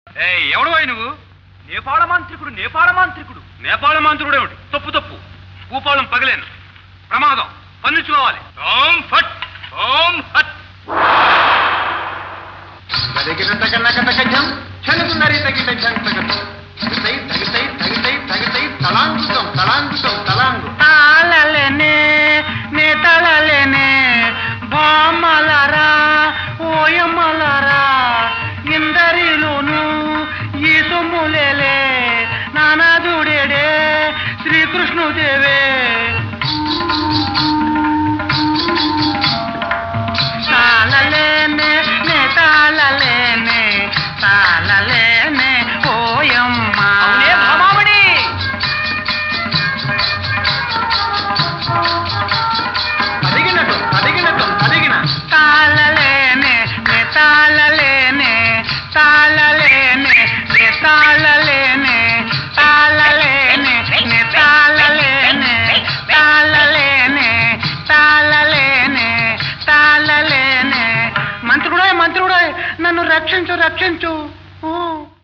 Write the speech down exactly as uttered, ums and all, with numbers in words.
ఎవడు అయి నువ్వు? నేపాళ మాంత్రికుడు నేపాళ మాంత్రికుడు నేపాళ మాంత్రికుడు ఏమిటి? తప్పు తప్పు భూపాలం పగలేను ప్రమాదం పన్నించుకోవాలి. ఓం ఫట్ ఓం హట్ తలాంగుతం తలాంగుతం తలాంగు తాళలేనే నే తళలేనే బామలరా ఓయమలరా ఇందరిలోను ఈ సొమ్ములేలే నానాదుడేడే శ్రీకృష్ణుదేవే తాళలేనే నే తాళలేనే తాళలేనే ఓయమ్మ భామామణి అదిగినట్టు అదిగినట్టు అదిగిన తాళలేనే నే తాళలేనే తాళలేనే నే తాళలేనే తాళలేనే నే తాళలేనే తాళలేనే తాళలేనే తాళలేనే మంత్రుడే మంత్రుడే నన్ను రక్షించు రక్షించు.